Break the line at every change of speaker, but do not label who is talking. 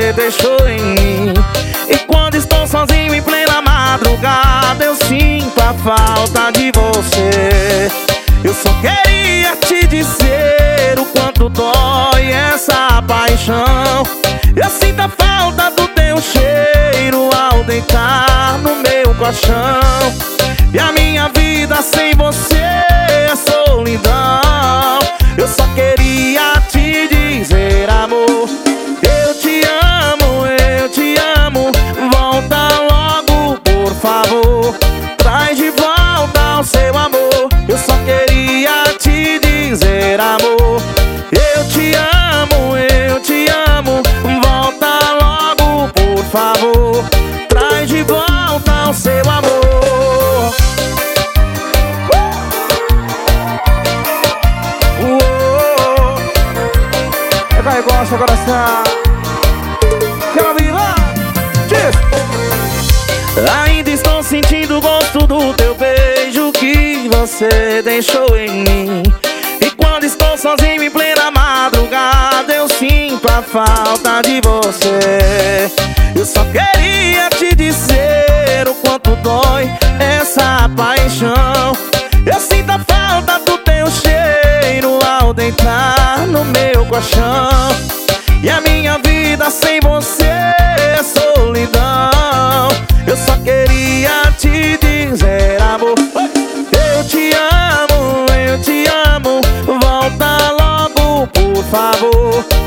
você deixou em mim. E quando estou sozinho em plena madrugada, eu sinto a falta de você. Eu só queria te dizer o quanto dói essa paixão. Eu sinto a falta do teu cheiro ao deitar no meu colchão. E a minha vida sem você é solidão. Eu só queria te dizer, amor, eu te amo, volta logo, por favor. Traz de volta o seu amor. Eu só queria te dizer, amor, eu te amo, volta logo, por favor. Traz de volta o seu amor. É que gosta, coração. Quero viva? Ainda estou sentindo o gosto do teu beijo que você deixou em mim. E quando estou sozinho em plena madrugada, eu sinto a falta de você. Eu só queria te dizer o quanto dói essa paixão. Eu sinto a falta do teu cheiro ao deitar no meu colchão. E a minha vida sem você é solidão. Eu só queria te dizer, amor, eu te amo, volta logo, por favor.